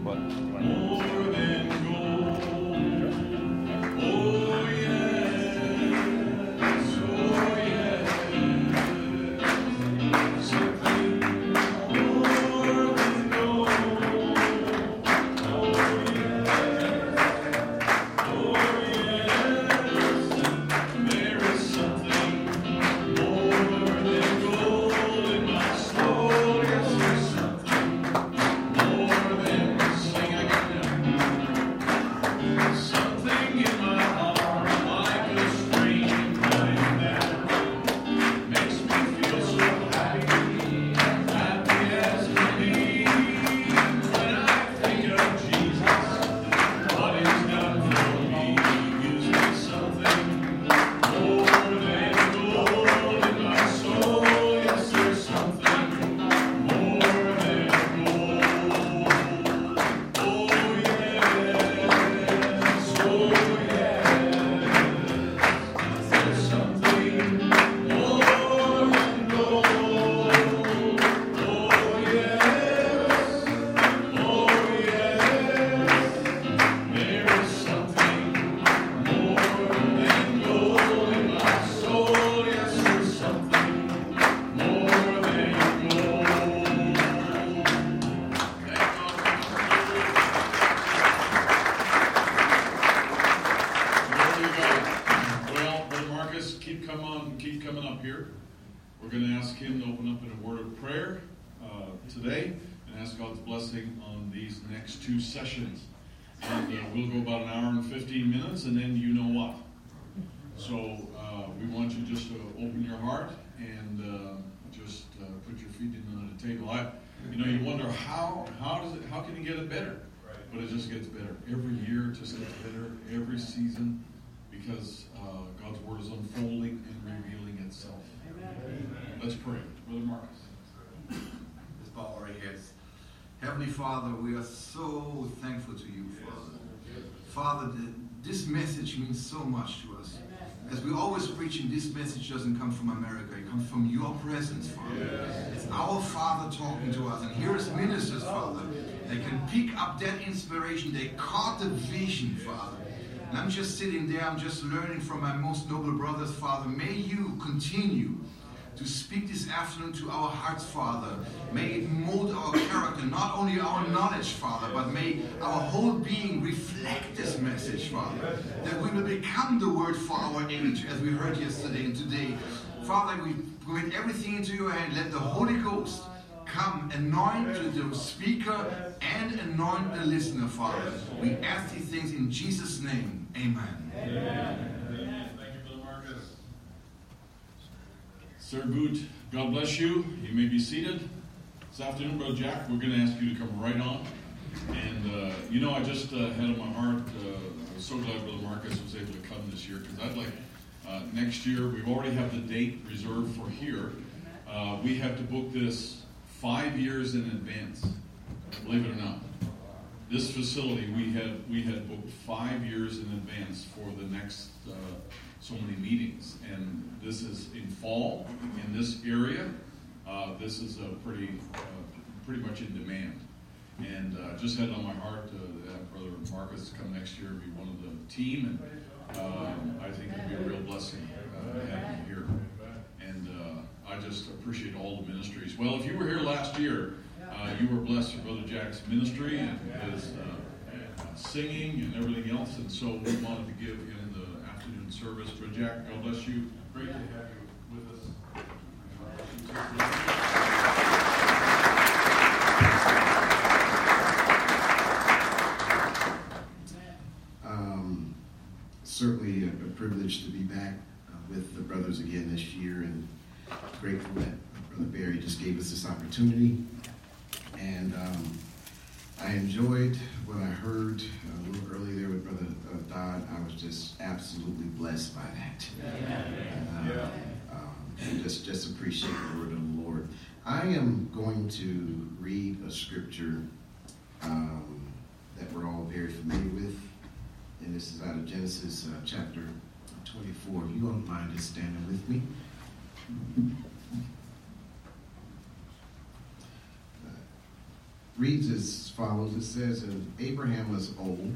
We're going to ask him to open up in a word of prayer today and ask God's blessing on these next two sessions. And we'll go about an hour and 15 minutes, and then you know what. So we want you just to open your heart and just put your feet in on the table. You wonder how can you get it better? But it just gets better. Every year it just gets better. Every season, because God's word is unfolding and revealing itself. Amen. Let's pray. Brother Marcus. Let's bow our heads. Heavenly Father, we are so thankful to you, Father. Father, this message means so much to us. As we always preaching, this message doesn't come from America. It comes from your presence, Father. It's our Father talking to us. And here is ministers, Father. They can pick up that inspiration. They caught the vision, Father. And I'm just sitting there. I'm just learning from my most noble brothers, Father. May you continue to speak this afternoon to our hearts, Father. May it mold our character, not only our knowledge, Father, but may our whole being reflect this message, Father. That we will become the word for our age, as we heard yesterday and today. Father, we commit everything into your hand. Let the Holy Ghost come, anoint the speaker and anoint the listener, Father. We ask these things in Jesus' name. Amen. Amen. Thank you, Brother Marcus. Sir Boot, God bless you. You may be seated. This afternoon, Brother Jack, we're going to ask you to come right on. And, I just had on my heart, I was so glad Brother Marcus was able to come this year, because I'd like next year, we already have the date reserved for here. We have to book this 5 years in advance, believe it or not. This facility, we had booked 5 years in advance for the next so many meetings, and this is in fall in this area. This is pretty much in demand, and just had it on my heart to have Brother Marcus come next year and be one of the team, and I think it'd be a real blessing to have him here. And I just appreciate all the ministries. Well, if you were here last year, you were blessed with Brother Jack's ministry and his singing and everything else, and so we wanted to give him the afternoon service. Brother Jack, God bless you. Great to have you with us. Certainly a privilege to be back with the brothers again this year, and grateful that Brother Barry just gave us this opportunity. And I enjoyed what I heard a little earlier there with Brother Dodd. I was just absolutely blessed by that. And just appreciate the word of the Lord. I am going to read a scripture that we're all very familiar with. And this is out of Genesis chapter 24. If you don't mind just standing with me. reads as follows. It says, and Abraham was old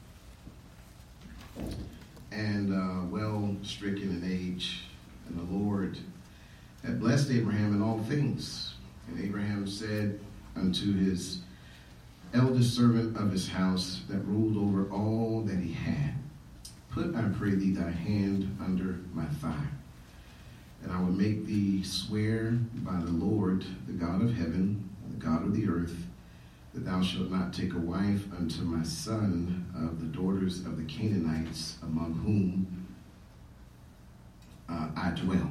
and well stricken in age, and the Lord had blessed Abraham in all things. And Abraham said unto his eldest servant of his house that ruled over all that he had, put, I pray thee, thy hand under my thigh, and I will make thee swear by the Lord, the God of heaven, the God of the earth, that thou shalt not take a wife unto my son of the daughters of the Canaanites, among whom I dwell.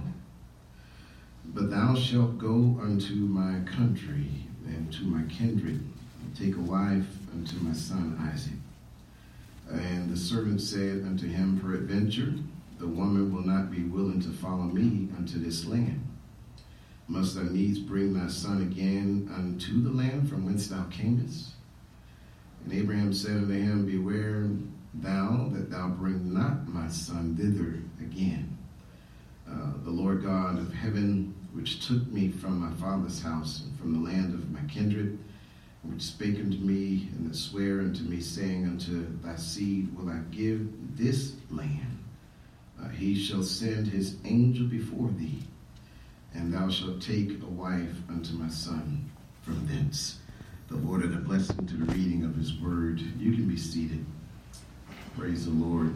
But thou shalt go unto my country and to my kindred, and take a wife unto my son Isaac. And the servant said unto him, peradventure, the woman will not be willing to follow me unto this land. Must thou needs bring thy son again unto the land from whence thou camest? And Abraham said unto him, beware thou that thou bring not my son thither again. The Lord God of heaven, which took me from my father's house and from the land of my kindred, which spake unto me and that sware unto me, saying, unto thy seed will I give this land. He shall send his angel before thee, and thou shalt take a wife unto my son from thence. The Lord add a blessing to the reading of his word. You can be seated. Praise the Lord.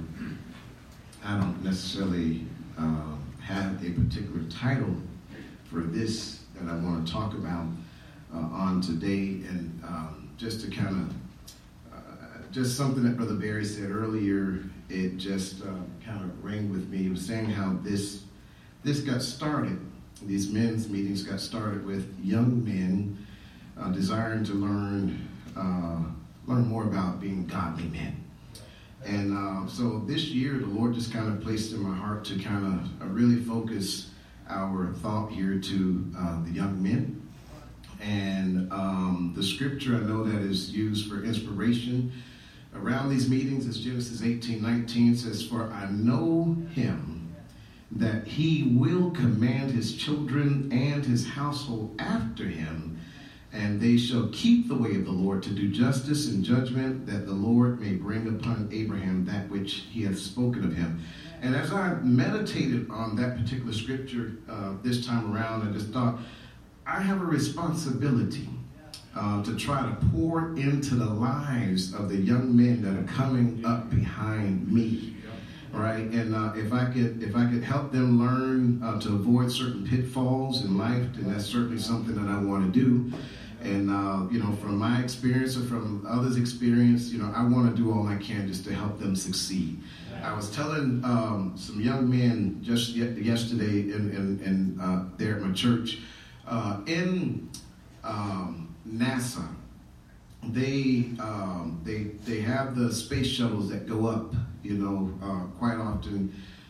I don't necessarily have a particular title for this that I want to talk about on today, and just to kind of just something that Brother Barry said earlier, it just kind of rang with me. He was saying how this got started. These men's meetings got started with young men desiring to learn more about being godly men. And so this year, the Lord just kind of placed in my heart to kind of really focus our thought here to the young men. And the scripture I know that is used for inspiration around these meetings is Genesis 18:19. Says, for I know him, that he will command his children and his household after him, and they shall keep the way of the Lord to do justice and judgment, that the Lord may bring upon Abraham that which he hath spoken of him. And as I meditated on that particular scripture this time around, I just thought, I have a responsibility to try to pour into the lives of the young men that are coming up behind me. Right, and if I could help them learn to avoid certain pitfalls in life, then that's certainly something that I want to do. And from my experience or from others' experience, I want to do all I can just to help them succeed. I was telling some young men just yesterday in there at my church in NASA. They have the space shuttles that go up, quite often,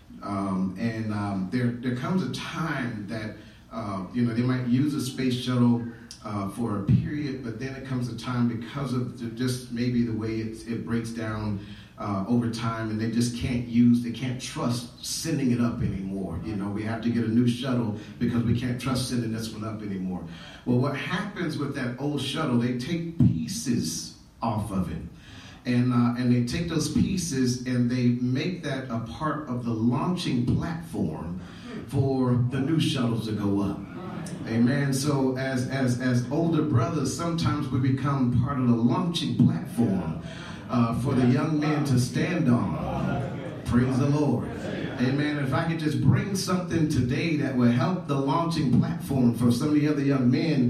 and there comes a time that they might use a space shuttle for a period, but then it comes a time because of just maybe the way it breaks down over time, and they can't trust sending it up anymore. We have to get a new shuttle because we can't trust sending this one up anymore. Well, what happens with that old shuttle, they take pieces off of it. And they take those pieces and they make that a part of the launching platform for the new shuttles to go up. Amen. So as older brothers, sometimes we become part of the launching platform for the young men to stand on. Praise the Lord. Amen. If I could just bring something today that will help the launching platform for some of the other young men,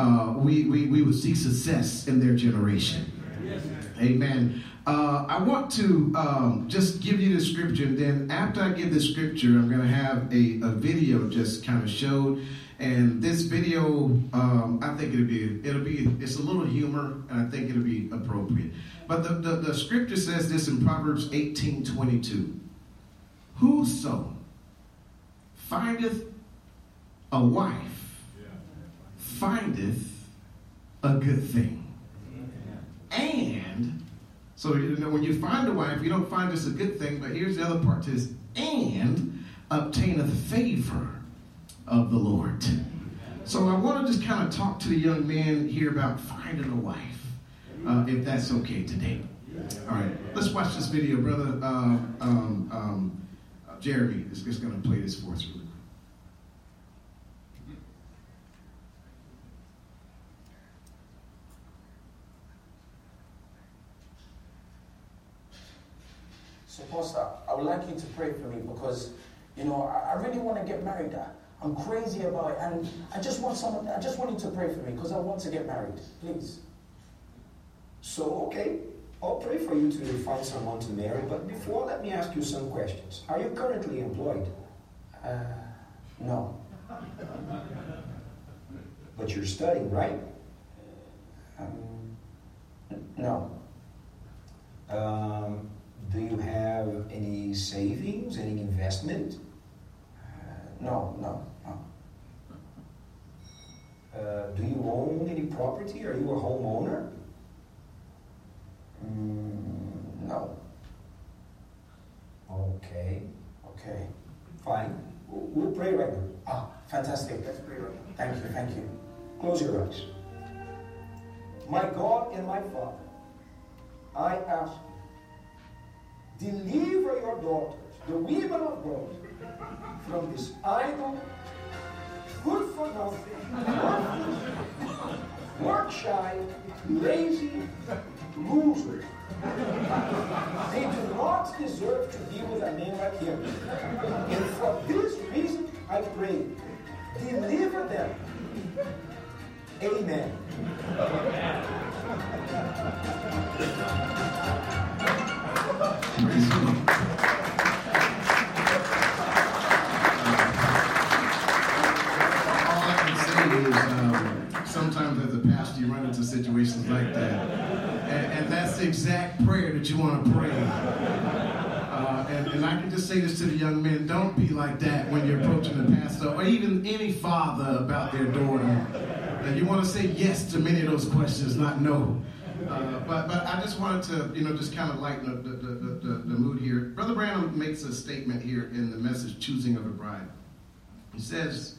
we would see success in their generation. Amen. I want to just give you the scripture, and then after I give the scripture, I'm going to have a video just kind of showed. And this video, I think it's a little humor, and I think it'll be appropriate. But the scripture says this in Proverbs 18:22. Whoso findeth a wife findeth a good thing. And, so when you find a wife, you don't find this a good thing, but here's the other part to this, and obtaineth favor of the Lord. So I want to just kind of talk to the young man here about finding a wife, if that's okay today. All right, let's watch this video. Brother Jeremy is just going to play this for us really quick. So, Pastor, I would like you to pray for me because, you know, I really want to get married. I'm crazy about it, and I just want you to pray for me because I want to get married. Please. So, okay, I'll pray for you to find someone to marry, but before, let me ask you some questions. Are you currently employed? No. But you're studying, right? No. Do you have any savings, any investment? No. Do you own any property? Are you a homeowner? No. Okay. Fine. We'll pray right now. Ah, fantastic. Let's pray right now. Thank you. Close your eyes. My God and my Father, I ask you, deliver your daughters, the women of God, from this idle, good for nothing, work shy, lazy losers. They do not deserve to be with a man like him. And for this reason, I pray, deliver them. Amen. Praise the Lord. All I can say is sometimes as a pastor you run into situations like that. And that's the exact prayer that you want to pray. And I can just say this to the young men, don't be like that when you're approaching the pastor or even any father about their daughter. And you want to say yes to many of those questions, not no. But I just wanted to, just kind of lighten the mood here. Brother Branham makes a statement here in the message, Choosing of a Bride. He says,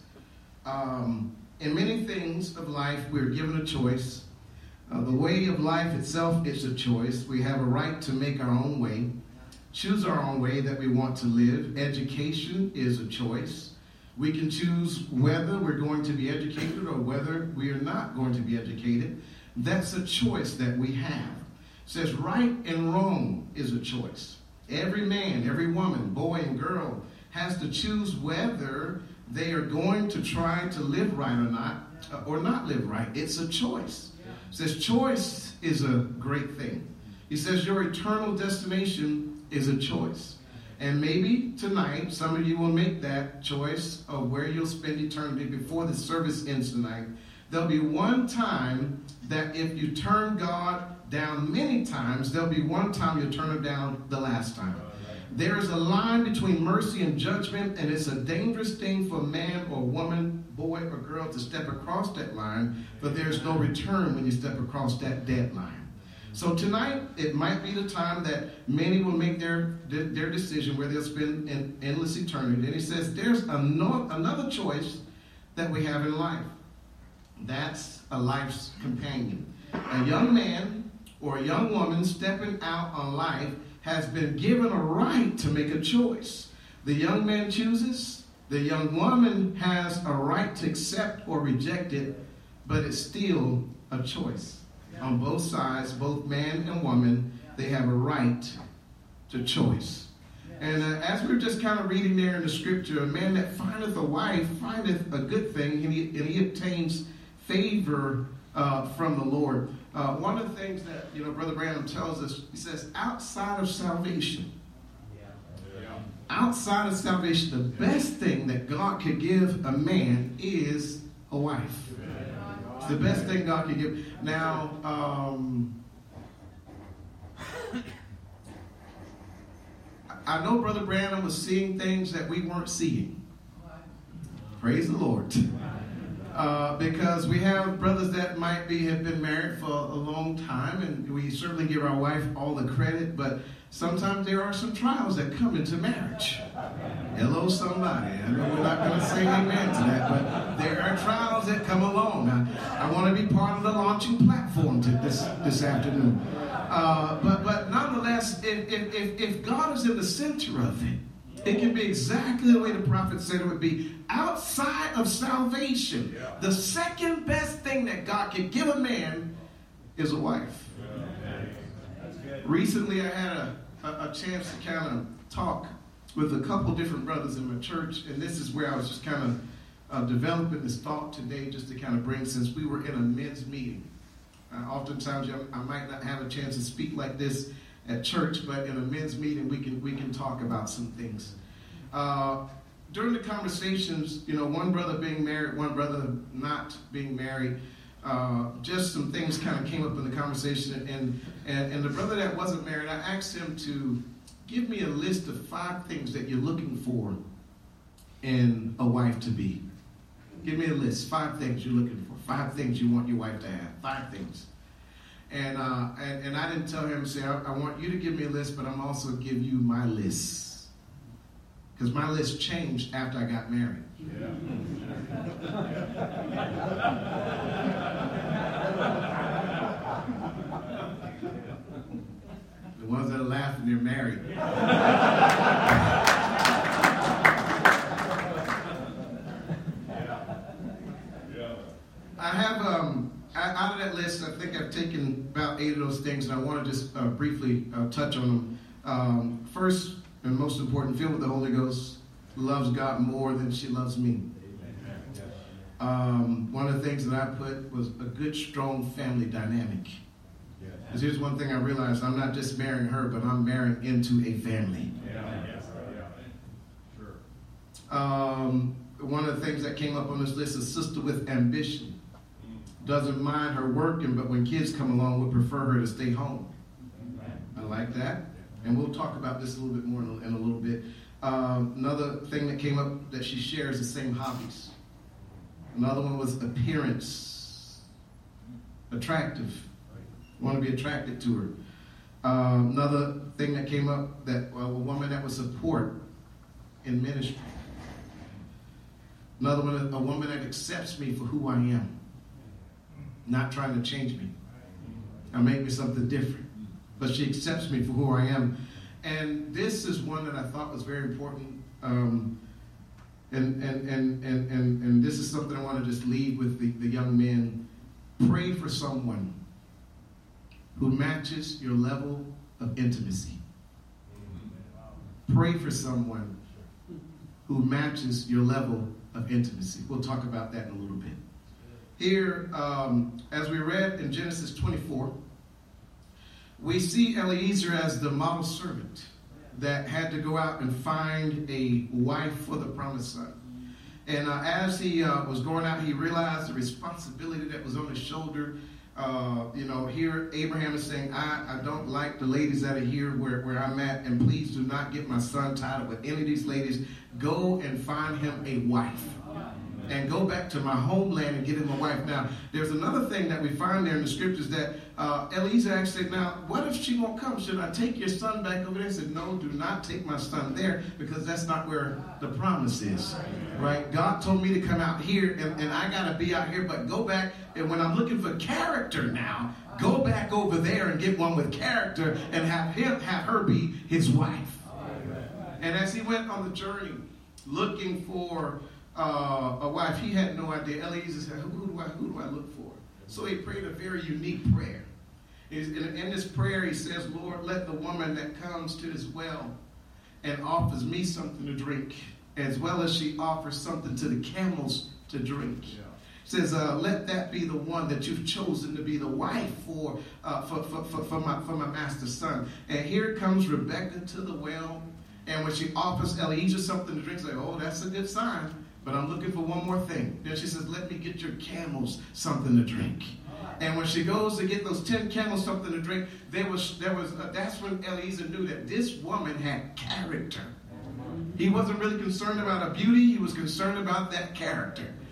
in many things of life, we're given a choice. The way of life itself is a choice. We have a right to make our own way, choose our own way that we want to live. Education is a choice. We can choose whether we're going to be educated or whether we are not going to be educated. That's a choice that we have. It says right and wrong is a choice. Every man, every woman, boy and girl has to choose whether they are going to try to live right or not live right. It's a choice. It says choice is a great thing. He says your eternal destination is a choice. And maybe tonight, some of you will make that choice of where you'll spend eternity before the service ends tonight. There'll be one time that if you turn God down many times, there'll be one time you'll turn him down the last time. There is a line between mercy and judgment, and it's a dangerous thing for a man or woman, boy or girl to step across that line, but there's no return when you step across that dead line. So tonight, it might be the time that many will make their decision where they'll spend an endless eternity. And he says there's another choice that we have in life. That's a life's companion. A young man or a young woman stepping out on life has been given a right to make a choice. The young man chooses. The young woman has a right to accept or reject it, but it's still a choice. On both sides, both man and woman, they have a right to choice. And as we were just kind of reading there in the scripture, a man that findeth a wife findeth a good thing, and he obtains favor from the Lord. One of the things that Brother Branham tells us, he says, outside of salvation, the best thing that God could give a man is a wife. It's the best thing God could give. Now, I know Brother Branham was seeing things that we weren't seeing. Praise the Lord. Because we have brothers that have been married for a long time, and we certainly give our wife all the credit, but sometimes there are some trials that come into marriage. Hello, somebody. I know we're not going to say amen to that, but there are trials that come along. I want to be part of the launching platform this afternoon. But nonetheless, if God is in the center of it, it can be exactly the way the prophet said it would be. Outside of salvation, the second best thing that God can give a man is a wife. Recently, I had a chance to kind of talk with a couple different brothers in my church, and this is where I was just kind of developing this thought today, just to kind of bring, since we were in a men's meeting. Oftentimes, I might not have a chance to speak like this at church, but in a men's meeting, we can talk about some things. During the conversations, one brother being married, one brother not being married, just some things kind of came up in the conversation, and the brother that wasn't married, I asked him to give me a list of 5 things that you're looking for in a wife to be. Give me a list, 5 things you're looking for, 5 things you want your wife to have, 5 things. And I didn't tell him, say, I want you to give me a list, but I'm also give you my list. Because my list changed after I got married. The ones that are laughing, they're married. I have, out of that list, I think I've taken about 8 of those things, and I want to just briefly touch on them. First, and most important, filled with the Holy Ghost, loves God more than she loves me. One of the things that I put was a good, strong family dynamic. Because here's one thing I realized, I'm not just marrying her, but I'm marrying into a family. One of the things that came up on this list is a sister with ambition. Doesn't mind her working, but when kids come along, would prefer her to stay home. I like that. And we'll talk about this a little bit more in a little bit. Another thing that came up that she shares the same hobbies. Another one was appearance. Attractive. Want to be attracted to her. Another thing that came up, that a woman that would support in ministry. Another one, a woman that accepts me for who I am. Not trying to change me. Or make me something different. But she accepts me for who I am. And this is one that I thought was very important. And this is something I want to just leave with the young men. Pray for someone who matches your level of intimacy. Pray for someone who matches your level of intimacy. We'll talk about that in a little bit. Here, as we read in Genesis 24, we see Eliezer as the model servant that had to go out and find a wife for the promised son. And as he was going out, he realized the responsibility that was on his shoulder. Here Abraham is saying, I don't like the ladies that are here where I'm at, and please do not get my son tied up with any of these ladies. Go and find him a wife. And go back to my homeland and get him a wife. Now, there's another thing that we find there in the scriptures that Eliezer actually said, now, what if she won't come? Should I take your son back over there? He said, no, do not take my son there, because that's not where the promise is. Right? God told me to come out here, and I got to be out here, but go back. And when I'm looking for character now, go back over there and get one with character and have her be his wife. And as he went on the journey looking for a wife, he had no idea. Eliezer said, who do I look for? So he prayed a very unique prayer. In this prayer, he says, Lord, let the woman that comes to this well and offers me something to drink, as well as she offers something to the camels to drink. He says, let that be the one that you've chosen to be the wife for my master's son. And here comes Rebecca to the well, and when she offers Eliezer something to drink, she's like, oh, that's a good sign. But I'm looking for one more thing. Then she says, let me get your camels something to drink. And when she goes to get those 10 camels something to drink, that's when Eliezer knew that this woman had character. He wasn't really concerned about her beauty. He was concerned about that character.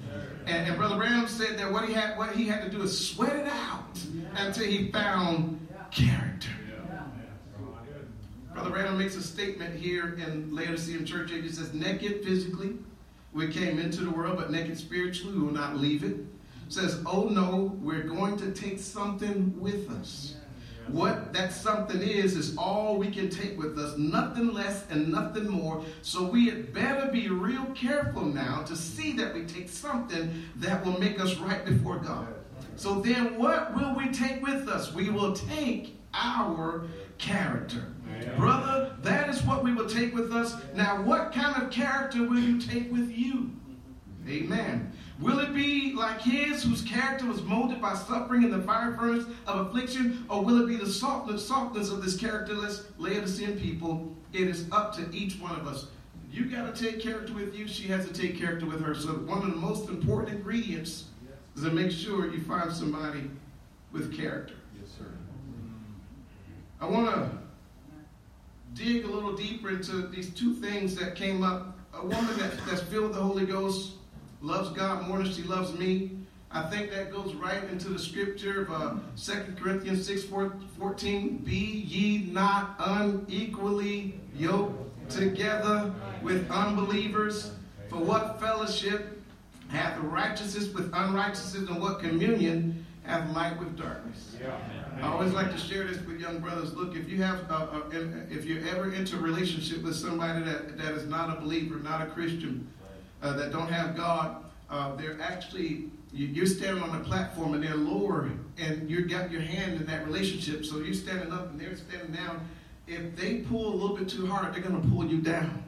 And Brother Branham said that what he had to do is sweat it out until he found character. Brother Branham makes a statement here in Laodicean Church Age. He says, naked physically, we came into the world, but naked spiritually, we will not leave it. Says, oh no, we're going to take something with us. What that something is all we can take with us, nothing less and nothing more. So we had better be real careful now to see that we take something that will make us right before God. So then what will we take with us? We will take our character. Brother, that is what we will take with us. Now, what kind of character will you take with you? Amen. Will it be like his, whose character was molded by suffering in the fire furnace of affliction? Or will it be the softness of this characterless Laodicean people? It is up to each one of us. You got to take character with you. She has to take character with her. So one of the most important ingredients is to make sure you find somebody with character. Yes, sir. I want to dig a little deeper into these two things that came up. A woman that's filled with the Holy Ghost loves God more than she loves me. I think that goes right into the scripture of 2 Corinthians 6:14. Be ye not unequally yoked together with unbelievers. For what fellowship hath righteousness with unrighteousness, and what communion hath light with darkness? I always like to share this with young brothers. Look, if you have, if you ever enter a relationship with somebody that is not a believer, not a Christian, that don't have God, they're actually, you're standing on a platform and they're lower, and you got your hand in that relationship, so you're standing up and they're standing down. If they pull a little bit too hard, they're going to pull you down.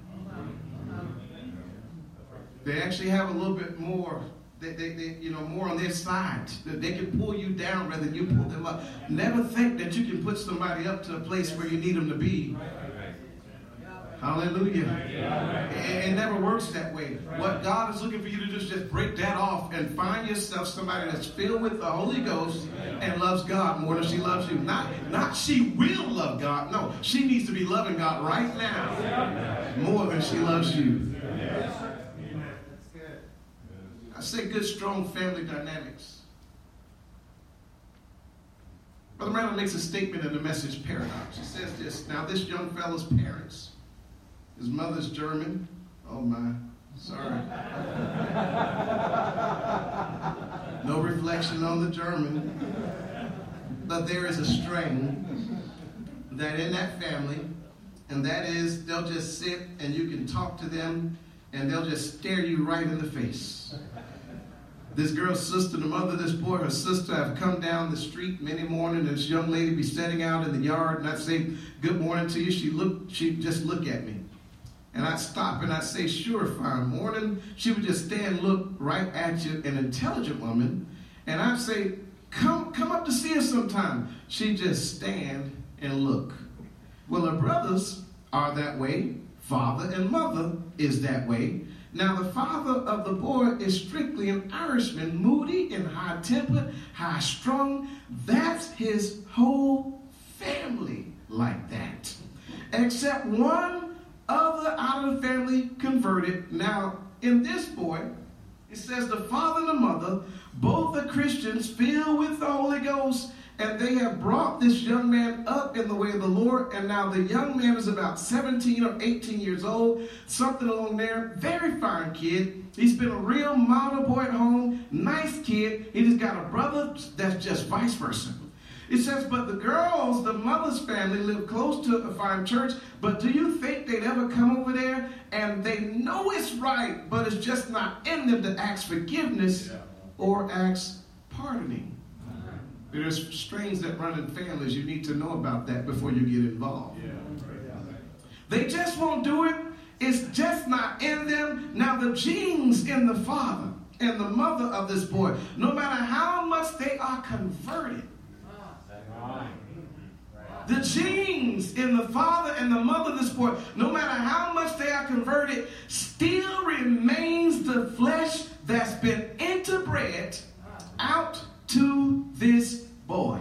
They actually have a little bit more. They more on their side. They can pull you down rather than you pull them up. Never think that you can put somebody up to a place where you need them to be. Hallelujah. It never works that way. What God is looking for you to do is just break that off and find yourself somebody that's filled with the Holy Ghost and loves God more than she loves you. Not she will love God. No, she needs to be loving God right now more than she loves you. I say good, strong family dynamics. Brother Randall makes a statement in the Message Paradox. He says this: now this young fellow's parents, his mother's German. Oh my, sorry. No reflection on the German. But there is a strain that in that family, and that is they'll just sit and you can talk to them and they'll just stare you right in the face. This girl's sister, the mother of this boy, her sister, have come down the street many mornings, and this young lady be standing out in the yard, and I'd say, good morning to you. She'd just look at me. And I'd stop and I'd say, sure, fine morning. She would just stand and look right at you, an intelligent woman. And I'd say, come up to see us sometime. She'd just stand and look. Well, her brothers are that way. Father and mother is that way. Now, the father of the boy is strictly an Irishman, moody and high-tempered, high-strung. That's his whole family like that. Except one other out of the family converted. Now, in this boy, it says the father and the mother, both are Christians filled with the Holy Ghost, and they have brought this young man up in the way of the Lord. And now the young man is about 17 or 18 years old, something along there. Very fine kid. He's been a real model boy at home. Nice kid. He just got a brother that's just vice versa. It says, but the girls, the mother's family, live close to a fine church. But do you think they'd ever come over there? And they know it's right, but it's just not in them to ask forgiveness or ask pardoning. There's strains that run in families. You need to know about that before you get involved. They just won't do it. It's just not in them. Now the genes in the father and the mother of this boy, no matter how much they are converted, the genes in the father and the mother of this boy, no matter how much they are converted, still remains the flesh that's been interbred out to this boy.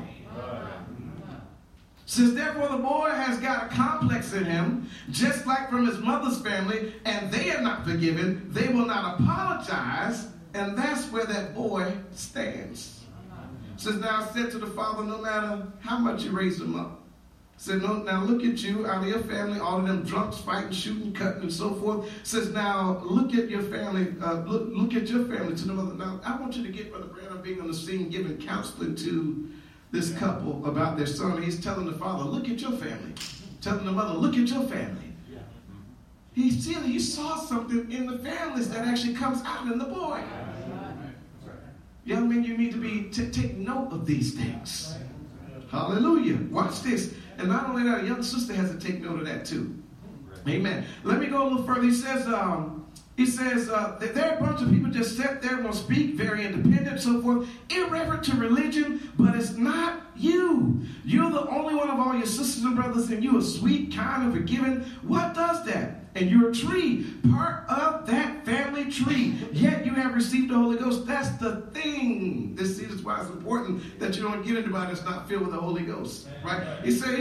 Since therefore the boy has got a complex in him, just like from his mother's family, and they are not forgiven, they will not apologize And that's where that boy stands. Says, now I said to the father, no matter how much you raise him up. Said, no, now look at you, out of your family, all of them drunks, fighting, shooting, cutting, and so forth. Says, now look at your family, look at your family to the mother. Now, I want you to get Brother Branham being on the scene, giving counseling to this couple about their son. He's telling the father, look at your family. Telling the mother, look at your family. He saw something in the families that actually comes out in the boy. Young men, you need to take note of these things. Hallelujah. Watch this. And not only that, a young sister has to take note of that too. Amen. Let me go a little further. He says that there are a bunch of people just sit there and will speak, very independent, so forth, irreverent to religion, but it's not you. You're the only one of all your sisters and brothers, and you are sweet, kind, and forgiving. What does that? And you're a tree, part of that family tree. Yet you have received the Holy Ghost. That's the thing. This is why it's important that you don't get into that's not filled with the Holy Ghost, right? He says,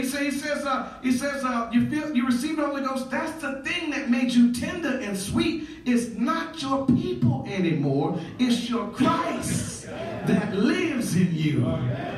you receive the Holy Ghost. That's the thing that made you tender and sweet. It's not your people anymore. It's your Christ that lives in you.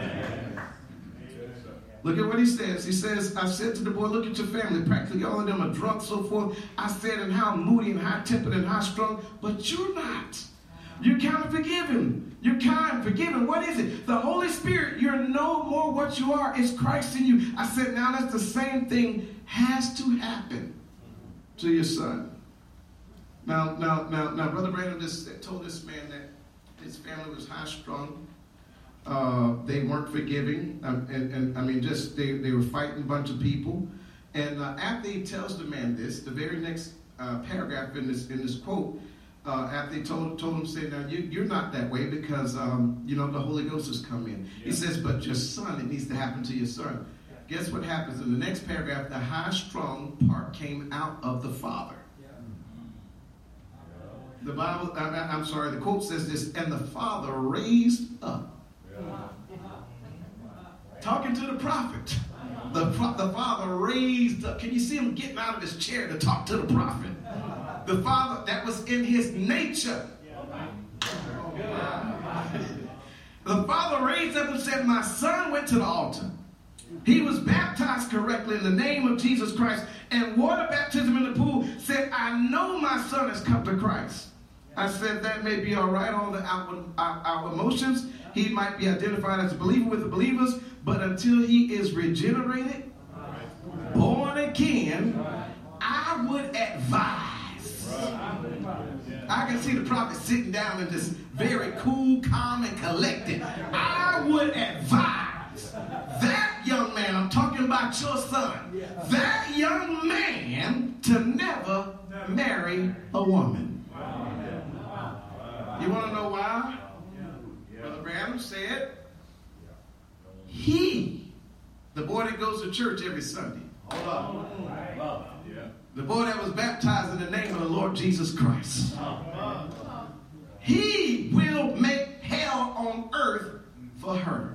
Look at what he says. He says, I said to the boy, look at your family. Practically all of them are drunk, so forth. I said, and how moody and high-tempered and high-strung. But you're not. You're kind of forgiven. You're kind, forgiven. What is it? The Holy Spirit. You're no more what you are. It's Christ in you. I said, now that's the same thing has to happen to your son. Now, Brother Branham just told this man that his family was high-strung. They weren't forgiving, and I mean, just they were fighting a bunch of people. And after he tells the man this, the very next paragraph in this quote, after he told him, say, now you're not that way because the Holy Ghost has come in. Yeah. He says, but your son, it needs to happen to your son. Yeah. Guess what happens in the next paragraph? The high-strung part came out of the father. Yeah. The Bible, the quote says this, and the father raised up. Talking to the prophet. The father raised up. Can you see him getting out of his chair to talk to the prophet? The father, that was in his nature. The father raised up and said, my son went to the altar. He was baptized correctly in the name of Jesus Christ. And water baptism in the pool said, I know my son has come to Christ. I said, that may be all right, all the outward emotions. He might be identified as a believer with the believers, but until he is regenerated, born again, I would advise. I can see the prophet sitting down and just very cool, calm, and collected. I would advise that young man, I'm talking about your son, that young man to never marry a woman. You want to know why? Brother Branham said, the boy that goes to church every Sunday, the boy that was baptized in the name of the Lord Jesus Christ, he will make hell on earth for her.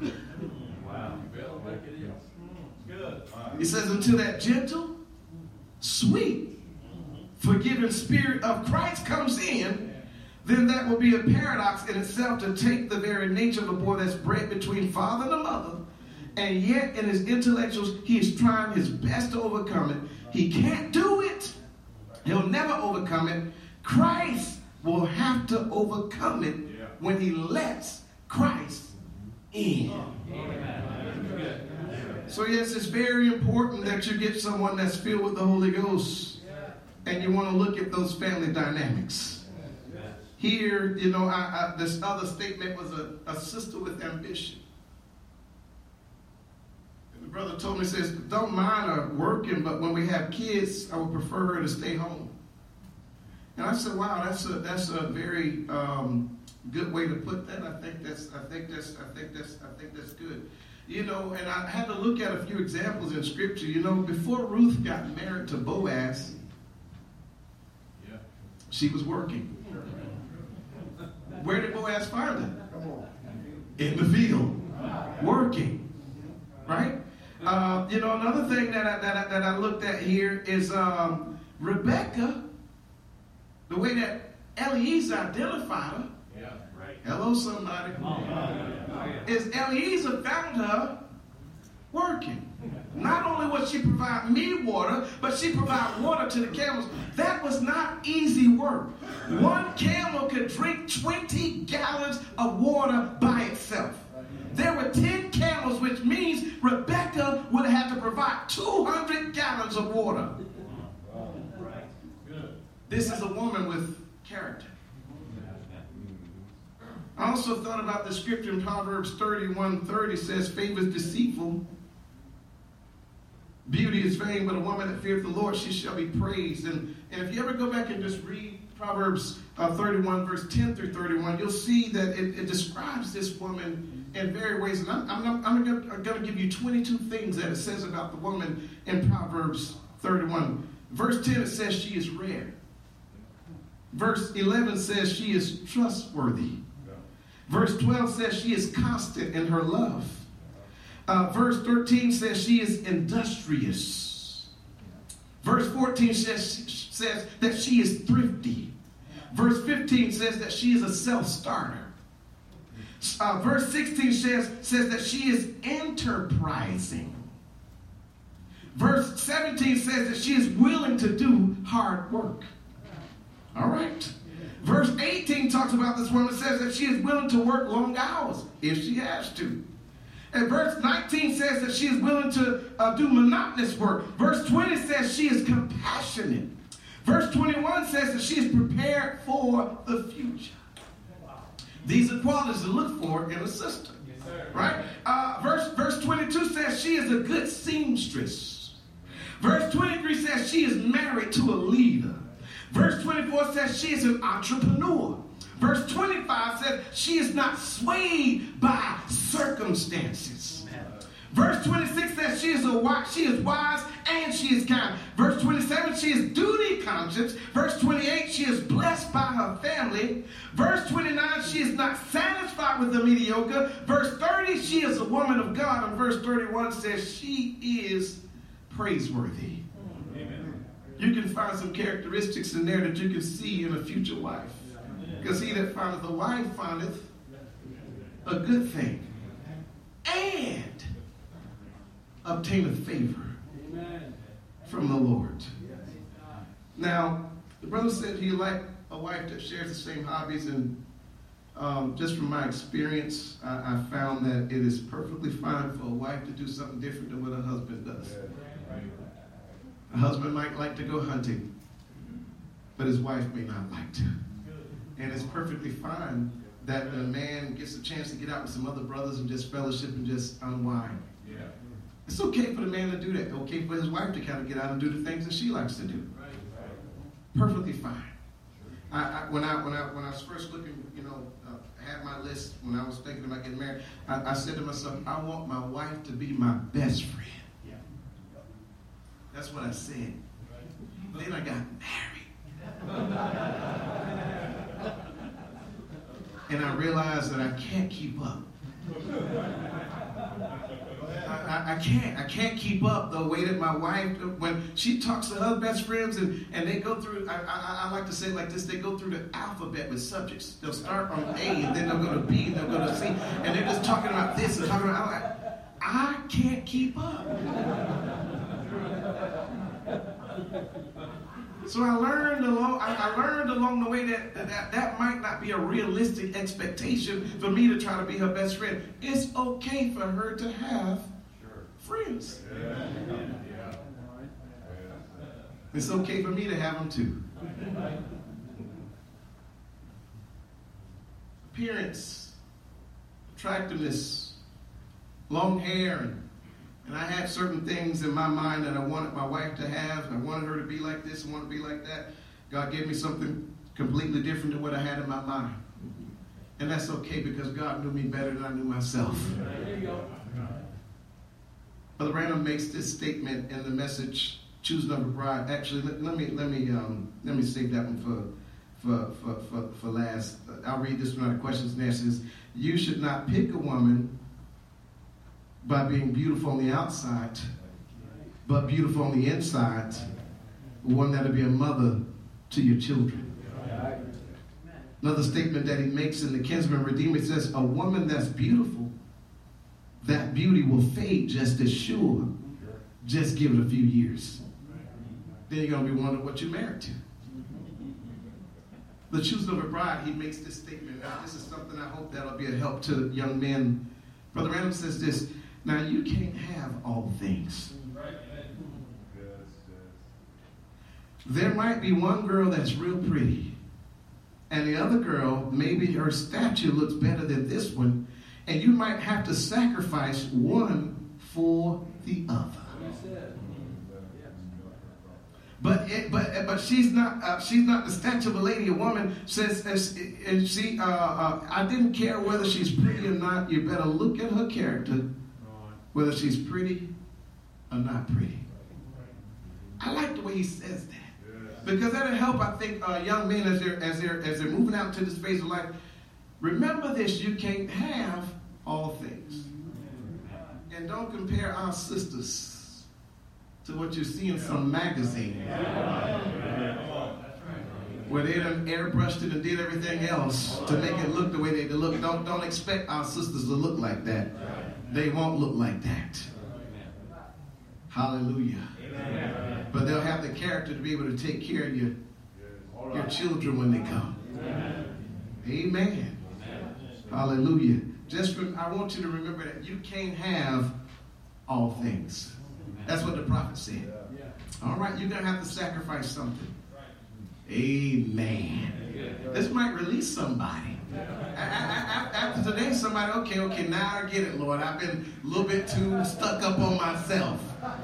He says, until that gentle, sweet, forgiving spirit of Christ comes in, then that will be a paradox in itself to take the very nature of a boy that's bred between father and a mother, and yet in his intellectuals, he is trying his best to overcome it. He can't do it. He'll never overcome it. Christ will have to overcome it when he lets Christ in. So yes, it's very important that you get someone that's filled with the Holy Ghost, and you want to look at those family dynamics. Here, this other statement was a sister with ambition. And the brother told me, says, don't mind her working, but when we have kids, I would prefer her to stay home. And I said, wow, that's a very good way to put that. I think that's good. And I had to look at a few examples in Scripture. Before Ruth got married to Boaz, she was working. Where did Boaz find her? In the field, working. Right? Another thing that I looked at here is Rebecca. The way that Eliezer identified her, Hello, somebody. Is Eliezer found her working. Not only would she provide me water, but she provided water to the camels. That was not easy work. One camel could drink 20 gallons of water by itself. There were 10 camels, which means Rebecca would have to provide 200 gallons of water. This is a woman with character. I also thought about the scripture in Proverbs 31:30 says, favor is deceitful. Beauty is vain, but a woman that feareth the Lord, she shall be praised. And if you ever go back and just read Proverbs 31, verse 10 through 31, you'll see that it describes this woman in various ways. And I'm going to give you 22 things that it says about the woman in Proverbs 31. Verse 10, it says she is rare. Verse 11 says she is trustworthy. Verse 12 says she is constant in her love. Verse 13 says she is industrious. Verse 14 says that she is thrifty. Verse 15 says that she is a self-starter. Verse 16 says that she is enterprising. Verse 17 says that she is willing to do hard work. All right. Verse 18 talks about this woman, says that she is willing to work long hours if she has to. And verse 19 says that she is willing to do monotonous work. Verse 20 says she is compassionate. Verse 21 says that she is prepared for the future. These are qualities to look for in a sister. Right? Verse 22 says she is a good seamstress. Verse 23 says she is married to a leader. Verse 24 says she is an entrepreneur. Verse 25 says she is not swayed by circumstances. Verse 26 says she is wise and she is kind. Verse 27, she is duty conscious. Verse 28, she is blessed by her family. Verse 29, she is not satisfied with the mediocre. Verse 30, she is a woman of God. And verse 31 says she is praiseworthy. Amen. You can find some characteristics in there that you can see in a future wife. Because he that findeth a wife findeth a good thing and obtaineth favor from the Lord. Now, the brother said he liked a wife that shares the same hobbies, and just from my experience, I found that it is perfectly fine for a wife to do something different than what a husband does. A husband might like to go hunting, but his wife may not like to. And it's perfectly fine that a man gets a chance to get out with some other brothers and just fellowship and just unwind. Yeah. It's okay for the man to do that. Okay for his wife to kind of get out and do the things that she likes to do. Perfectly fine. When I was first looking, I had my list when I was thinking about getting married. I said to myself, I want my wife to be my best friend. Yeah. That's what I said. Then I got married. And I realized that I can't keep up. I can't keep up the way that my wife, when she talks to her best friends and they go through, I like to say it like this, they go through the alphabet with subjects. They'll start on A and then they'll go to B and they'll go to C. And they're just talking about this and talking about, I'm like, I can't keep up. So I learned along the way that might not be a realistic expectation for me to try to be her best friend. It's okay for her to have friends. Yeah. It's okay for me to have them too. Appearance, attractiveness, long hair, and I had certain things in my mind that I wanted my wife to have. I wanted her to be like this, I wanted to be like that. God gave me something completely different than what I had in my mind. And that's okay because God knew me better than I knew myself. There you go. Brother Branham makes this statement in the message, Choose Number Bride. Actually, let me save that one for last. I'll read this one out of questions and answers. You should not pick a woman by being beautiful on the outside, but beautiful on the inside, one that'll be a mother to your children. Another statement that he makes in the Kinsman Redeemer, he says, a woman that's beautiful, that beauty will fade just as sure. Just give it a few years. Then you're going to be wondering what you're married to. The Choosing of a Bride, he makes this statement. Now, this is something I hope that'll be a help to young men. Brother Randall says this, now you can't have all things. There might be one girl that's real pretty, and the other girl, maybe her stature looks better than this one, and you might have to sacrifice one for the other. But she's not the stature of a lady. A woman says, and she I didn't care whether she's pretty or not. You better look at her character, whether she's pretty or not pretty. I like the way he says that, because that'll help. I think young men as they're moving out to this phase of life. Remember this: you can't have all things, and don't compare our sisters to what you see in some magazine where they done airbrushed it and did everything else to make it look the way they look. Don't expect our sisters to look like that. They won't look like that. Hallelujah. But they'll have the character to be able to take care of your children when they come. Amen. Hallelujah. I want you to remember that you can't have all things. That's what the prophet said. All right, you're going to have to sacrifice something. Amen. This might release somebody. After today, somebody, okay, now I get it, Lord. I've been a little bit too stuck up on myself.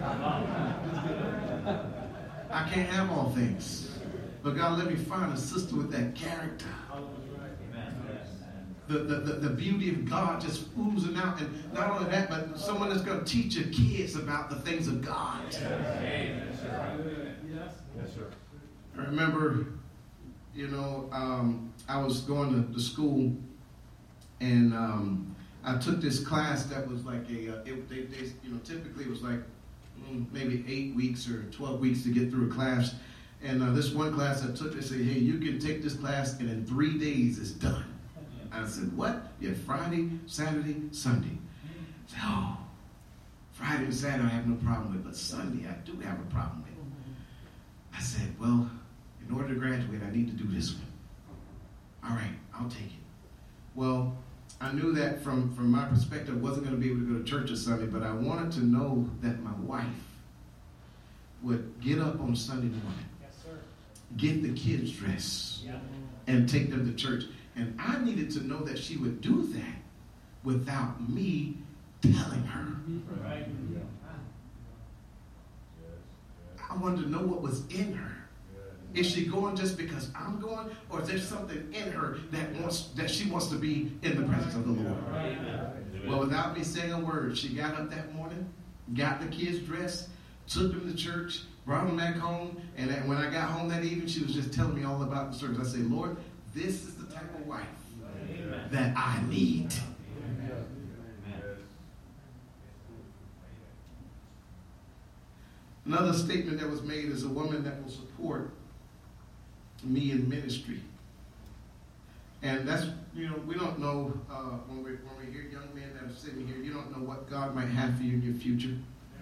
I can't have all things. But God, let me find a sister with that character. The beauty of God just oozing out. And not only that, but someone that's going to teach your kids about the things of God. Yes, sir. I remember, I was going to school, and I took this class that was like typically it was like maybe 8 weeks or 12 weeks to get through a class. And this one class I took, they said, hey, you can take this class, and in 3 days it's done. I said, what? Yeah, Friday, Saturday, Sunday. I said, oh, Friday and Saturday I have no problem with, but Sunday I do have a problem with. I said, well, in order to graduate, I need to do this one. All right, I'll take it. Well, I knew that from my perspective, I wasn't going to be able to go to church on Sunday, but I wanted to know that my wife would get up on Sunday morning, yes, sir, get the kids dressed, yeah, and take them to church. And I needed to know that she would do that without me telling her. Right. I wanted to know what was in her. Is she going just because I'm going, or is there something in her that she wants to be in the presence of the Lord? Well, without me saying a word, she got up that morning, got the kids dressed, took them to church, brought them back home, and when I got home that evening, she was just telling me all about the service. I said, Lord, this is the type of wife that I need. Another statement that was made is a woman that will support me in ministry. And that's, we don't know, when we hear young men that are sitting here, you don't know what God might have for you in your future.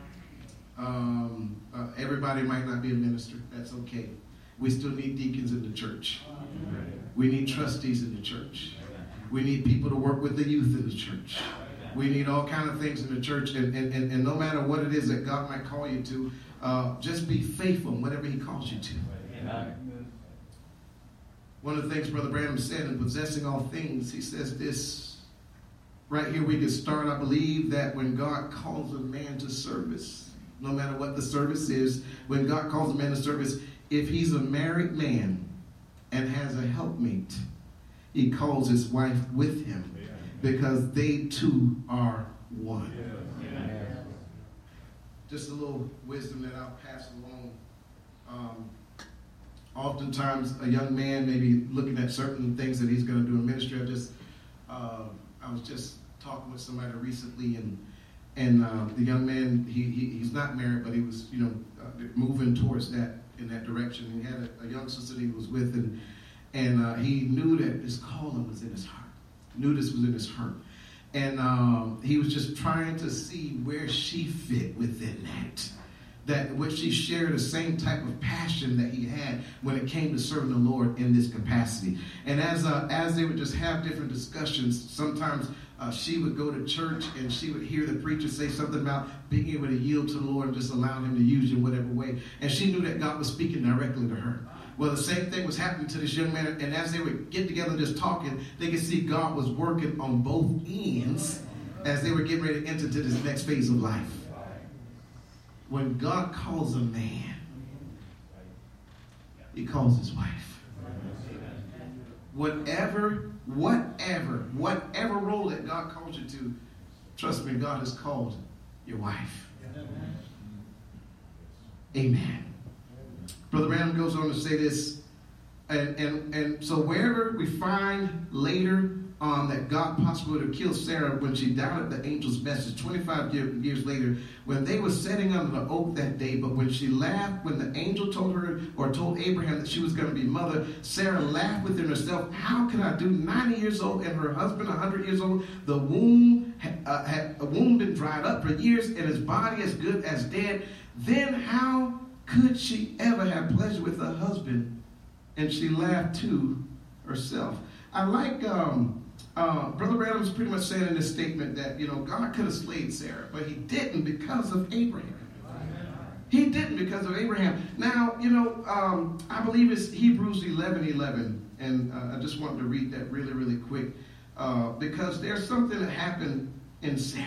Everybody might not be a minister. That's okay. We still need deacons in the church. We need trustees in the church. We need people to work with the youth in the church. We need all kinds of things in the church. And no matter what it is that God might call you to, just be faithful in whatever he calls you to. Amen. One of the things Brother Branham said in Possessing All Things, he says this. Right here we can start, I believe, that when God calls a man to service, no matter what the service is, when God calls a man to service, if he's a married man and has a helpmate, he calls his wife with him because they two are one. Just a little wisdom that I'll pass along. Oftentimes, a young man may be looking at certain things that he's going to do in ministry. I was just talking with somebody recently, and the young man, he's not married, but he was, moving towards that, in that direction. He had a young sister that he was with, And he knew that this calling was in his heart. Knew this was in his heart. And he was just trying to see where she fit within that. That where she shared the same type of passion that he had when it came to serving the Lord in this capacity. And as they would just have different discussions, sometimes she would go to church and she would hear the preacher say something about being able to yield to the Lord and just allowing him to use you in whatever way. And she knew that God was speaking directly to her. Well, the same thing was happening to this young man. And as they would get together and just talking, they could see God was working on both ends as they were getting ready to enter into this next phase of life. When God calls a man, he calls his wife. Whatever role that God calls you to, trust me, God has called your wife. Amen. Brother Branham goes on to say this, and so wherever we find later that God possibly would have killed Sarah when she doubted the angel's message 25 years later, when they were sitting under the oak that day, but when she laughed, when the angel told her or told Abraham that she was going to be mother, Sarah laughed within herself, how can I do 90 years old and her husband 100 years old? The womb had been dried up for years and his body as good as dead. Then how could she ever have pleasure with her husband? And she laughed to herself. I like Brother Branham's pretty much saying in this statement that, God could have slayed Sarah, but he didn't because of Abraham. He didn't because of Abraham. Now, I believe it's Hebrews 11:11, and I just wanted to read that really, really quick because there's something that happened in Sarah.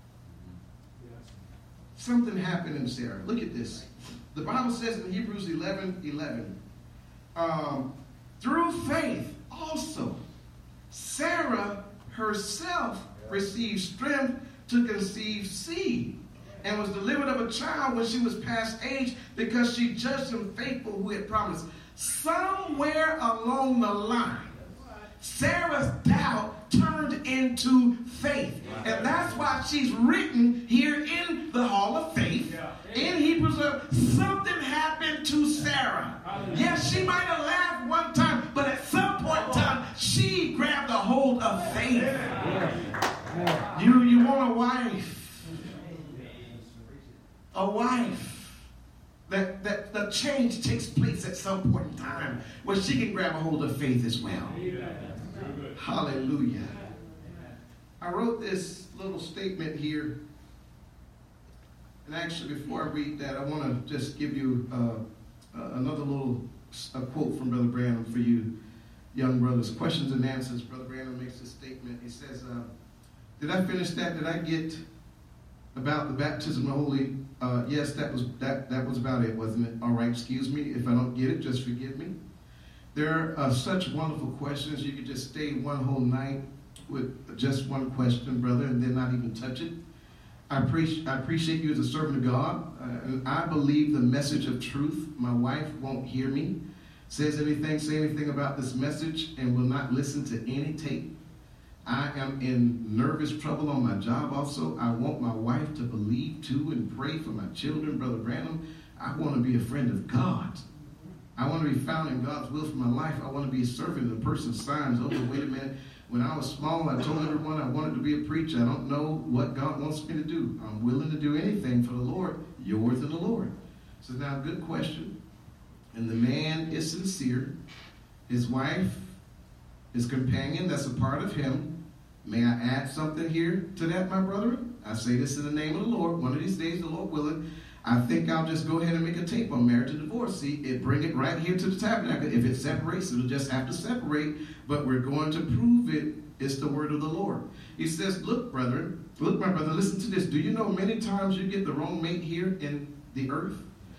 Something happened in Sarah. Look at this. The Bible says in Hebrews 11:11, through faith also, Sarah herself received strength to conceive seed and was delivered of a child when she was past age because she judged him faithful who had promised. Somewhere along the line, Sarah's doubt turned into faith. And that's why she's written here in the Hall of Faith, in Hebrews, something happened to Sarah. Yes, she might have laughed one time, but at some point in time, she grabbed a hold of faith. You want a wife. A wife. That the change takes place at some point in time where she can grab a hold of faith as well. Hallelujah. I wrote this little statement here. And actually, before I read that, I want to just give you another little quote from Brother Branham for you young brothers. Questions and answers. Brother Branham makes a statement. He says, did I finish that? Did I get about the baptism of the Holy? Yes, that was about it, wasn't it? All right, excuse me. If I don't get it, just forgive me. There are such wonderful questions. You could just stay one whole night with just one question, brother, and then not even touch it. I appreciate you as a servant of God. And I believe the message of truth. My wife won't hear me. Say anything about this message and will not listen to any tape. I am in nervous trouble on my job also. I want my wife to believe too and pray for my children, Brother Branham. I want to be a friend of God. I want to be found in God's will for my life. I want to be a servant of the person's signs. Oh, wait a minute. When I was small, I told everyone I wanted to be a preacher. I don't know what God wants me to do. I'm willing to do anything for the Lord. Yours and the Lord. So now, good question. And the man is sincere. His wife, his companion, that's a part of him. May I add something here to that, my brother? I say this in the name of the Lord. One of these days, the Lord willing, I think I'll just go ahead and make a tape on marriage and divorce. See, bring it right here to the tabernacle. If it separates, it'll just have to separate. But we're going to prove it. It's the word of the Lord. He says, look, brethren, look, my brother, listen to this. Do you know many times you get the wrong mate here in the earth?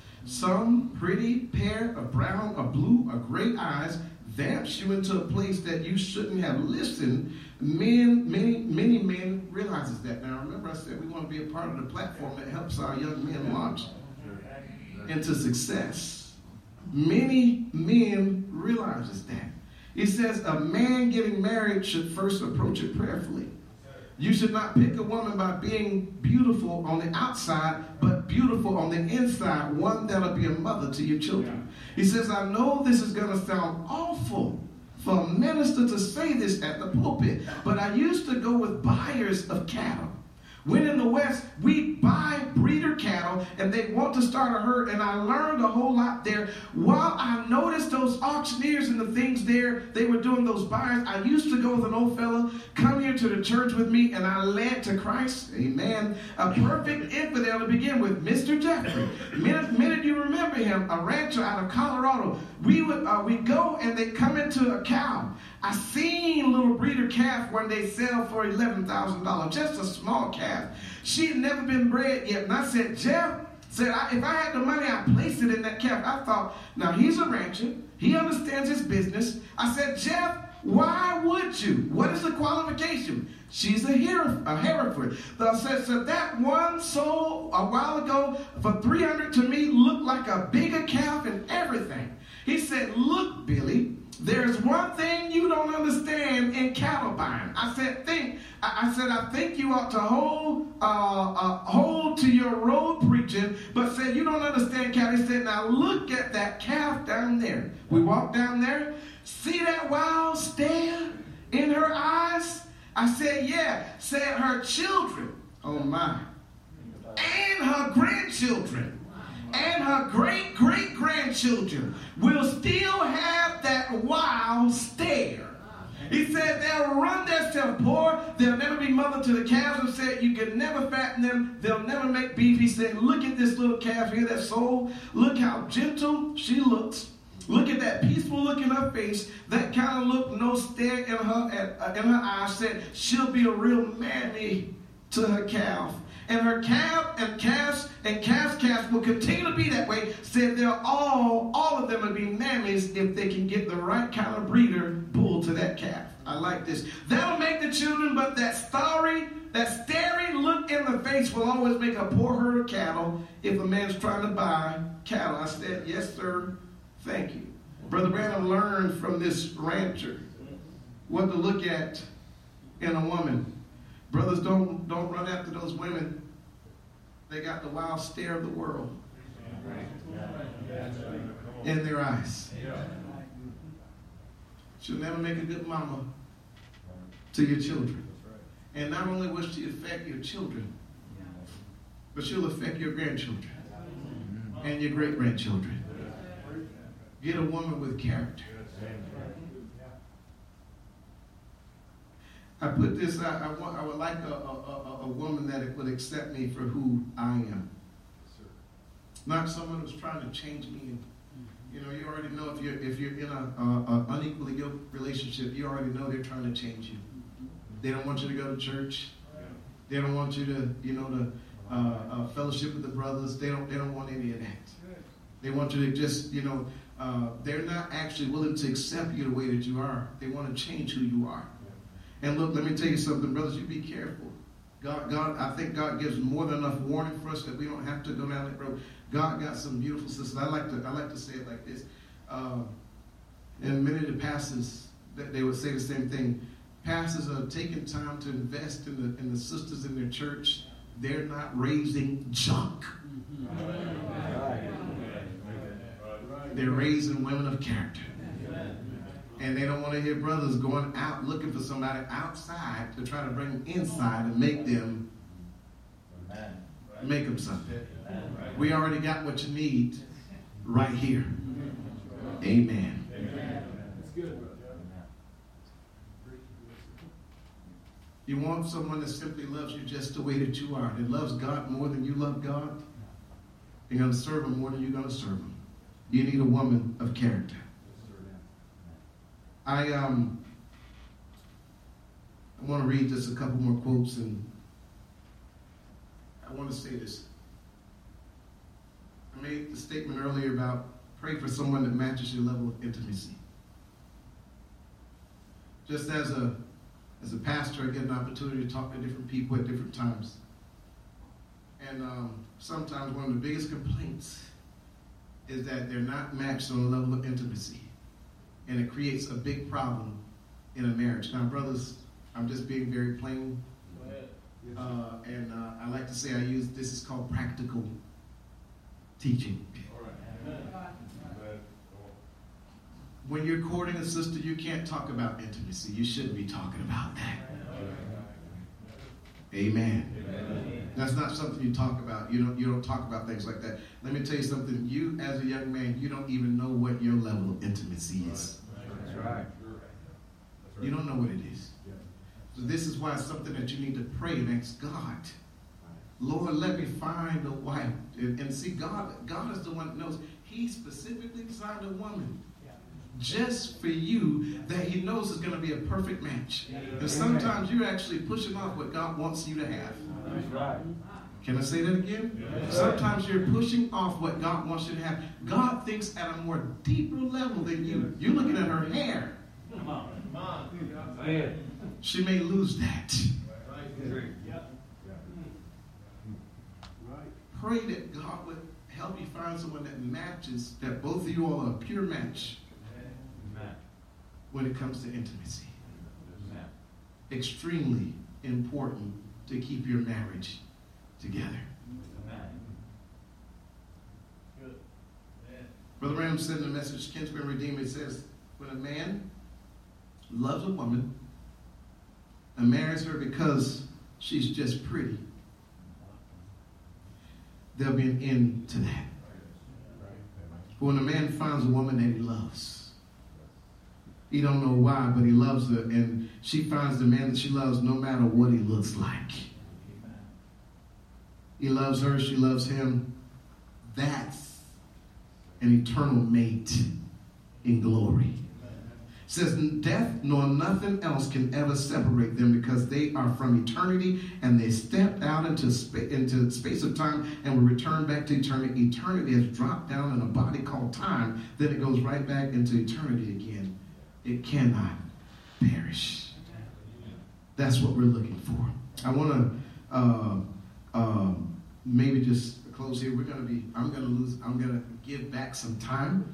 Some pretty pair of brown or blue or gray eyes vamps you into a place that you shouldn't have listened. Many men realizes that. Now, remember I said we want to be a part of the platform that helps our young men launch into success. Many men realizes that. He says a man getting married should first approach it prayerfully. You should not pick a woman by being beautiful on the outside, but beautiful on the inside, one that'll be a mother to your children. He says, I know this is going to sound awful, for a minister to say this at the pulpit, but I used to go with buyers of cattle. When in the West, we buy breeder cattle and they want to start a herd, and I learned a whole lot there. While I noticed those auctioneers and the things there, they were doing those buyers, I used to go with an old fella, come here to the church with me, and I led to Christ. Amen. A perfect infidel to begin with, Mr. Jeffrey. Minute you remember him, a rancher out of Colorado. We go and they come into a cow. I seen a little breeder calf one day sell for $11,000, just a small calf. She had never been bred yet. And I said, Jeff, if I had the money, I'd place it in that calf. I thought, now he's a rancher. He understands his business. I said, Jeff, why would you? What is the qualification? She's a Hereford. So that one sold a while ago for $300 to me looked like a bigger calf and everything. He said, look, Billy, there's one thing you don't understand in cattle buying. I said, I think you ought to hold to your road preaching, but said you don't understand cattle. He said, now look at that calf down there. We walked down there, see that wild stare in her eyes? I said, yeah. Said her children, oh my, and her grandchildren, and her great-great-grandchildren will still have that wild stare. He said they'll run themselves poor. They'll never be mother to the calves. And said you can never fatten them. They'll never make beef. He said, look at this little calf here, that soul. Look how gentle she looks. Look at that peaceful look in her face. That kind of look, no stare in her eyes. Said she'll be a real mammy to her calf. And her calf and calves and calves will continue to be that way. Said they're all of them will be mammies if they can get the right kind of breeder bull to that calf. I like this. That'll make the children, but that staring look in the face will always make a poor herd of cattle if a man's trying to buy cattle. I said, yes, sir. Thank you. Brother Branham learned from this rancher what to look at in a woman. Brothers, don't run after those women. They got the wild stare of the world in their eyes. She'll never make a good mama to your children. And not only will she affect your children, but she'll affect your grandchildren and your great-grandchildren. Get a woman with character. I put this, I would like a woman that would accept me for who I am. Not someone who's trying to change me. You know, you already know if you're in an unequally yoked relationship, you already know they're trying to change you. They don't want you to go to church. They don't want you to, fellowship with the brothers. They don't want any of that. They want you to just, they're not actually willing to accept you the way that you are. They want to change who you are. And look, let me tell you something, brothers, you be careful. God, I think God gives more than enough warning for us that we don't have to go down that road. God got some beautiful sisters. I like to say it like this. And many of the pastors, they would say the same thing. Pastors are taking time to invest in the sisters in their church. They're not raising junk. They're raising women of character. And they don't want to hear brothers going out looking for somebody outside to try to bring them inside and make them something. We already got what you need right here. Amen. That's good, brother. You want someone that simply loves you just the way that you are, that loves God more than you love God, you're going to serve him more than you're going to serve him. You need a woman of character. I want to read just a couple more quotes, and I want to say this. I made the statement earlier about pray for someone that matches your level of intimacy. Just as a pastor, I get an opportunity to talk to different people at different times. And sometimes one of the biggest complaints is that they're not matched on a level of intimacy. And it creates a big problem in a marriage. Now, brothers, I'm just being very plain. And I like to say this is called practical teaching. When you're courting a sister, you can't talk about intimacy. You shouldn't be talking about that. Amen. That's not something you talk about. You don't talk about things like that. Let me tell you something. You, as a young man, you don't even know what your level of intimacy is. That's right. You don't know what it is. So this is why it's something that you need to pray and ask God. Lord, let me find a wife. And see, God is the one that knows. He specifically designed a woman just for you that he knows is going to be a perfect match. And sometimes you're actually pushing off what God wants you to have. That's right. Can I say that again? Sometimes you're pushing off what God wants you to have. God thinks at a more deeper level than you. You're looking at her hair. Come on. Say it. She may lose that. Pray that God would help you find someone that matches, that both of you all are a pure match when it comes to intimacy. Extremely important to keep your marriage together. Brother Branham said in the message, Kinsman Redeemer, it says, when a man loves a woman and marries her because she's just pretty, there'll be an end to that. But when a man finds a woman that he loves, he don't know why, but he loves her, and she finds the man that she loves no matter what he looks like. He loves her, she loves him. That's an eternal mate in glory. It says, death nor nothing else can ever separate them because they are from eternity and they stepped out into space of time and will return back to eternity. Eternity has dropped down in a body called time. Then it goes right back into eternity again. It cannot perish. That's what we're looking for. I want to maybe just close here. I'm going to give back some time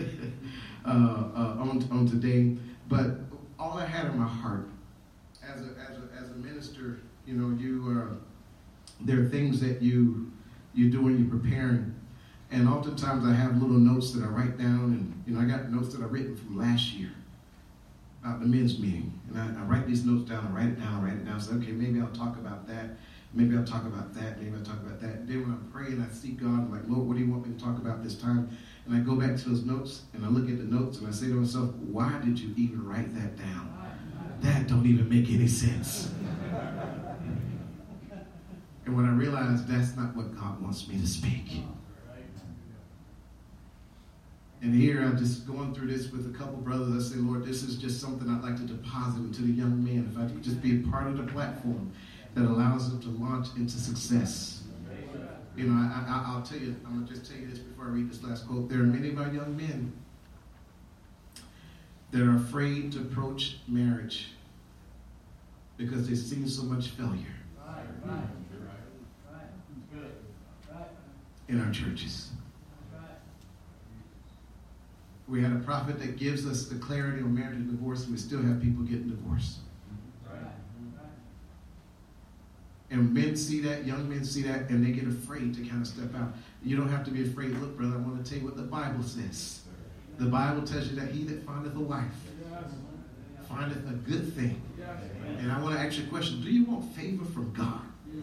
on today, but all I had in my heart as a minister, there are things that you do when you're preparing, and oftentimes I have little notes that I write down, and I got notes that I've written from last year about the men's meeting, and I write these notes down, I write it down, say, okay, maybe I'll talk about that. Maybe I'll talk about that. Maybe I'll talk about that. And then when I pray and I seek God, I'm like, Lord, what do you want me to talk about this time? And I go back to those notes and I look at the notes and I say to myself, why did you even write that down? That don't even make any sense. And when I realized that's not what God wants me to speak. And here I'm just going through this with a couple brothers. I say, Lord, this is just something I'd like to deposit into the young men. If I could just be a part of the platform that allows them to launch into success. I'll tell you, I'm going to just tell you this before I read this last quote. There are many of our young men that are afraid to approach marriage because they've seen so much failure in our churches. We had a prophet that gives us the clarity on marriage and divorce, and we still have people getting divorced. And men see that, young men see that, and they get afraid to kind of step out. You don't have to be afraid. Look, brother, I want to tell you what the Bible says. The Bible tells you that he that findeth a wife findeth a good thing. And I want to ask you a question. Do you want favor from God?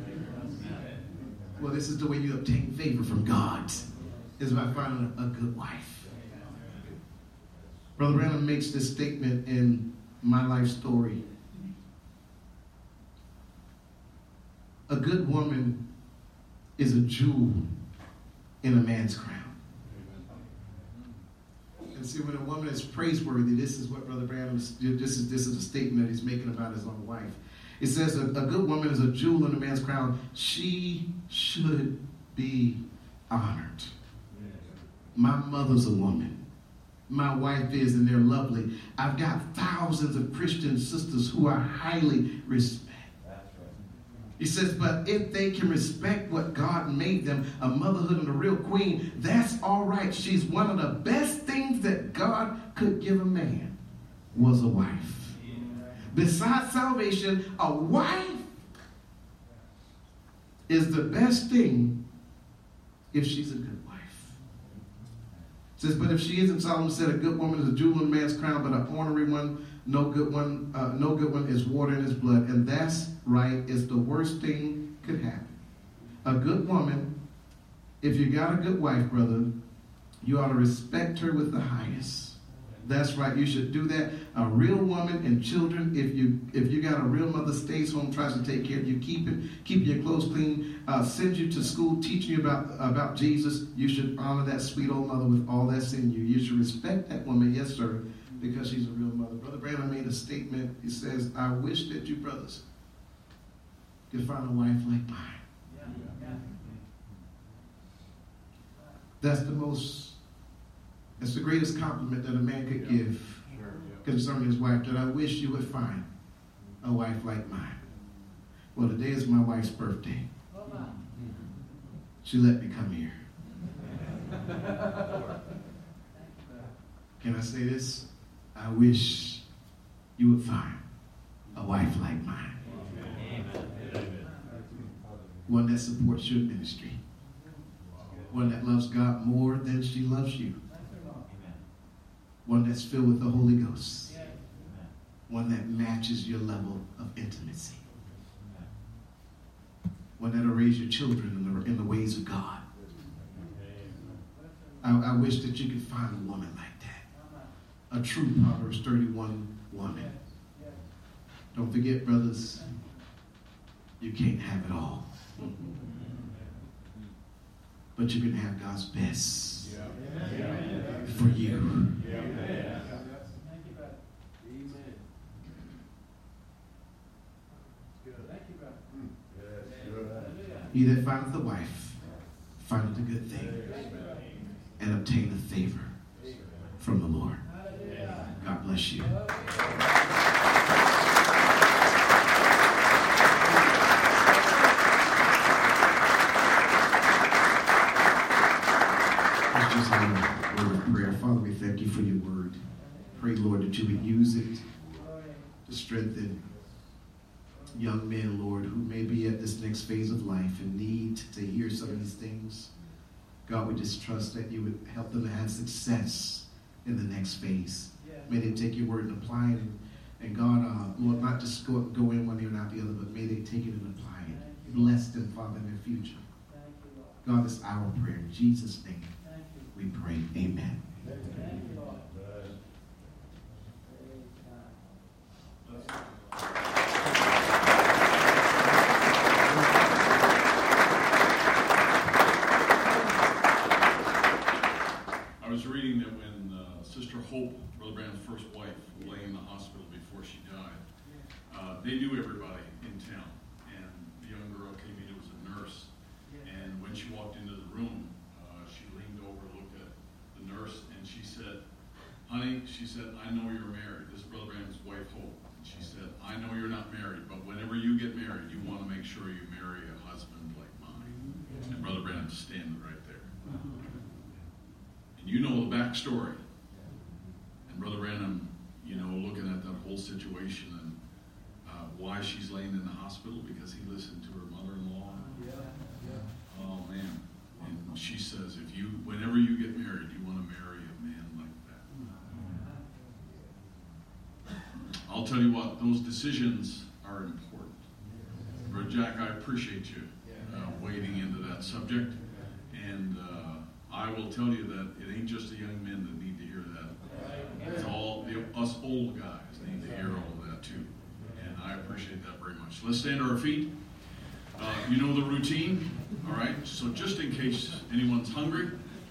Well, this is the way you obtain favor from God, is by finding a good wife. Brother Branham makes this statement in My Life Story. A good woman is a jewel in a man's crown. And see, when a woman is praiseworthy, this is what Brother Branham is, this is a statement that he's making about his own wife. It says a good woman is a jewel in a man's crown. She should be honored. My mother's a woman. My wife is, and they're lovely. I've got thousands of Christian sisters who I highly respect. He says, but if they can respect what God made them, a motherhood and a real queen, that's all right. She's one of the best things that God could give a man was a wife. Besides salvation, a wife is the best thing if she's a good wife. says, but if she isn't, Solomon said, a good woman is a jewel in a man's crown, but an ornery one, no good one is water in his blood. And that's right, it's the worst thing could happen. A good woman, if you got a good wife, brother, you ought to respect her with the highest. That's right, you should do that. A real woman and children, if you got a real mother, stays home, tries to take care of you, keep your clothes clean, sends you to school, teaching you about Jesus, you should honor that sweet old mother with all that's in you. You should respect that woman, yes, sir, because she's a real mother. Brother Brandon made a statement. He says, I wish that you brothers could find a wife like mine. That's the greatest compliment that a man could give concerning his wife, that I wish you would find a wife like mine. Well, today is my wife's birthday. She let me come here. Can I say this? I wish you would find a wife like mine. One that supports your ministry. One that loves God more than she loves you. One that's filled with the Holy Ghost. One that matches your level of intimacy. One that'll raise your children in the ways of God. I wish that you could find a woman like that. A true Proverbs 31 woman. Don't forget, brothers, you can't have it all. But you can have God's best for you. He that findeth a wife findeth a good thing and obtaineth favor from the Lord. God bless you. Let's just have a word of prayer. Father, we thank you for your word. Pray, Lord, that you would use it to strengthen young men, Lord, who may be at this next phase of life and need to hear some of these things. God, we just trust that you would help them to have success in the next phase. May they take your word and apply it. And God, Lord, not just go in one ear and out the other, but may they take it and apply it. Bless them, Father, in their future. God, it's our prayer. In Jesus' name we pray. Amen. I was reading that when Sister Hope, Brother Branham's first wife, lay in the hospital before she died, they knew everybody in town. And the young girl came in, it was a nurse. And when she walked into the room, she leaned over, looked at the nurse, and she said, honey, she said, I know you're married. This is Brother Branham's wife, Hope. And she said, I know you're not married, but whenever you get married, you want to make sure you marry a husband like mine. And Brother Branham's standing right there. And you know the backstory. And Brother Branham, looking at that whole situation and why she's laying in the hospital, because he listened to her mother-in-law. Oh, man. And she says, whenever you get married, you want to marry a man like that. I'll tell you what, those decisions are important. Brother Jack, I appreciate you wading into that subject. And I will tell you that it ain't just the young men that need to hear that. It's all us old guys need to hear all of that too. And I appreciate that very much. Let's stand to our feet. You know the routine, all right? So just in case anyone's hungry,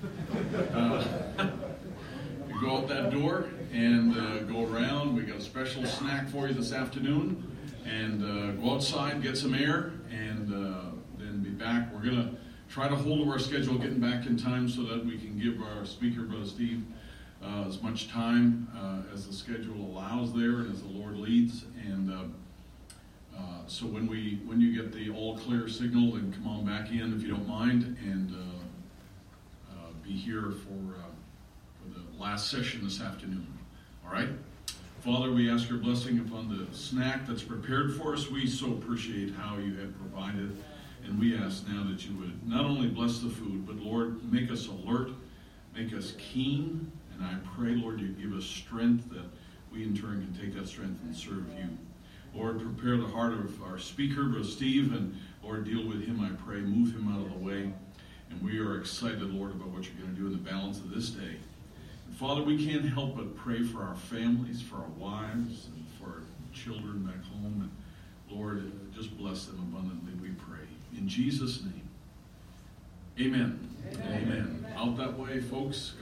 you go out that door and go around. We got a special snack for you this afternoon. And go outside, get some air, and then be back. We're going to try to hold our schedule, getting back in time so that we can give our speaker, Brother Steve, as much time as the schedule allows there and as the Lord leads. And so when you get the all clear signal, then come on back in if you don't mind, and be here for the last session this afternoon. All right? Father, we ask your blessing upon the snack that's prepared for us. We so appreciate how you have provided. And we ask now that you would not only bless the food, but Lord, make us alert make us keen, and I pray, Lord, you give us strength that we in turn can take that strength and serve you. Lord, prepare the heart of our speaker, Brother Steve, and Lord, deal with him, I pray. Move him out of the way. And we are excited, Lord, about what you're going to do in the balance of this day. And Father, we can't help but pray for our families, for our wives, and for our children back home. And Lord, just bless them abundantly, we pray. In Jesus' name, amen. Amen. Out that way, folks.